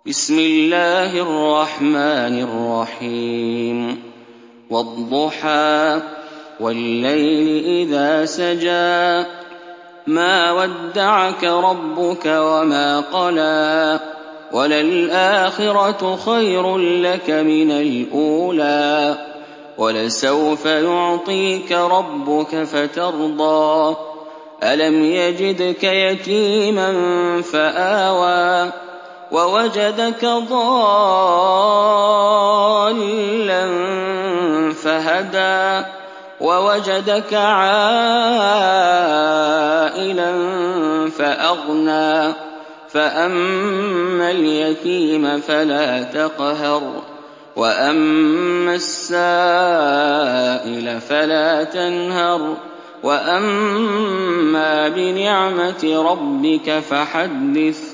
بسم الله الرحمن الرحيم والضحى والليل إذا سجى ما ودعك ربك وما قلى وللآخرة خير لك من الأولى ولسوف يعطيك ربك فترضى ألم يجدك يتيما فآوى ووجدك ضالا فهدى ووجدك عائلا فأغنى فأما اليتيم فلا تقهر وأما السائل فلا تنهر وأما بنعمة ربك فحدث